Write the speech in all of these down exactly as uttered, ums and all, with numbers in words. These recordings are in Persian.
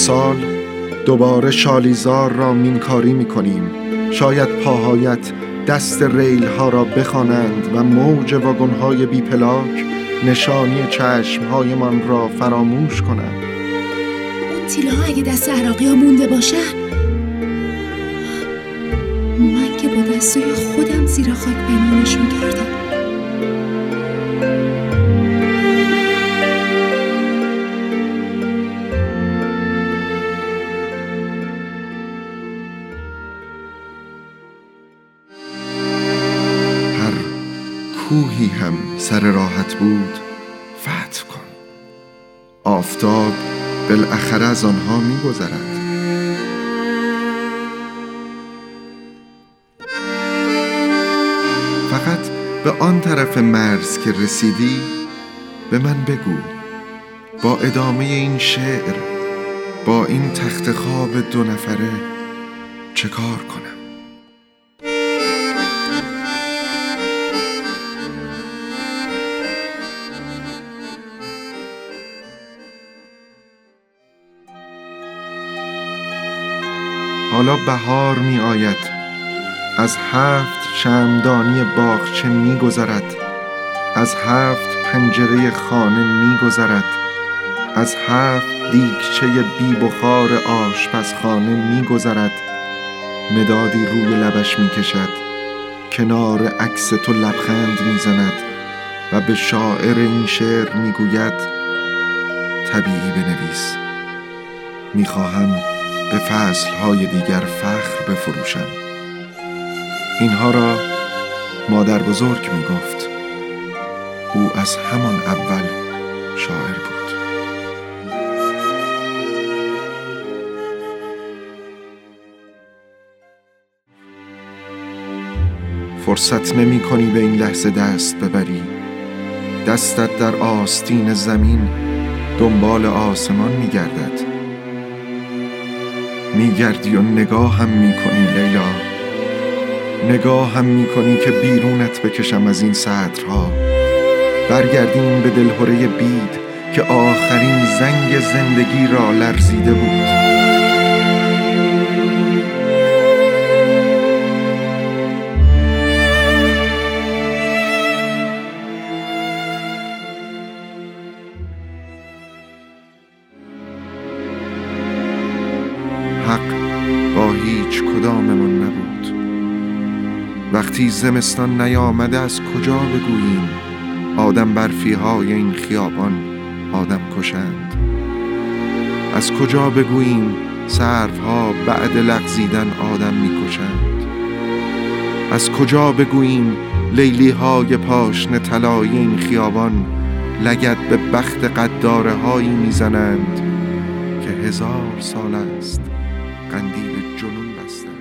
امسال دوباره شالیزار را مینکاری میکنیم. شاید پاهایت دست ریل ها را بخوانند و موج واگن های بی پلاک نشانی چشم های من را فراموش کنند. اون تیله ها اگه دست عراقی ها مونده باشن، من که با دستای خودم زیر خاک پنهانشون کردم. کوهی هم سر راحت بود فتح کن. آفتاب بالاخره از آنها می گذرد. فقط به آن طرف مرز که رسیدی به من بگو، با ادامه این شعر، با این تخت خواب دو نفره چه کار کنم؟ حالا بهار می آید، از هفت شمعدانی باغچه می گذرد، از هفت پنجره خانه می گذرد، از هفت دیگچه بی بخار آشپزخانه می گذرد. مدادی روی لبش می کشد، کنار عکس تو لبخند می زند و به شاعر این شعر می گوید طبیعی بنویس، می خواهم به فصلهای دیگر فخر بفروشم. اینها را مادر بزرگ می گفت. او از همان اول شاعر بود. فرصت نمی کنی به این لحظه دست ببری. دستت در آستین زمین دنبال آسمان می گردد. می گردی و نگاه هم می کنی لیلا، نگاه هم می کنی که بیرونت بکشم از این سطرها. برگردیم به دلهره بید که آخرین زنگ زندگی را لرزیده بود. حق با هیچ کداممون نبود. وقتی زمستان نیامده از کجا بگوییم آدم برفی های این خیابان آدم کشند؟ از کجا بگوییم سروها بعد لغزیدن آدم میکشند؟ از کجا بگوییم لیلی های پاشنه طلایی این خیابان لگد به بخت قداره هایی میزنند که هزار سال است قندیل جنون بستند.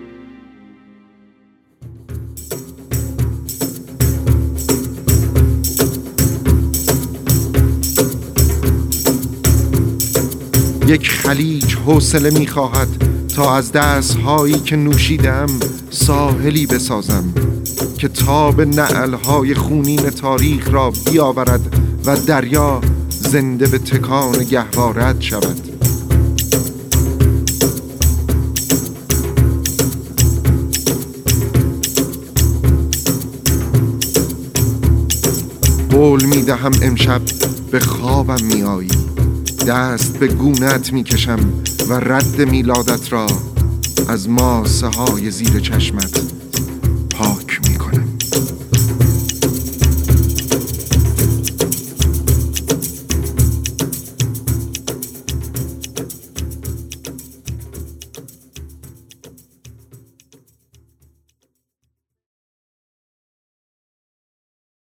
یک خلیج حوصله می‌خواهد تا از دست‌هایی که نوشیدم ساحلی بسازم که تاب نعل‌های خونین تاریخ را بیاورد و دریا زنده به تکان گهوارت شود. قول می‌دهم امشب به خوابم می‌آیی، دست به گونه‌ات می‌کشم و رد میلادت را از ماسه های زیر چشمت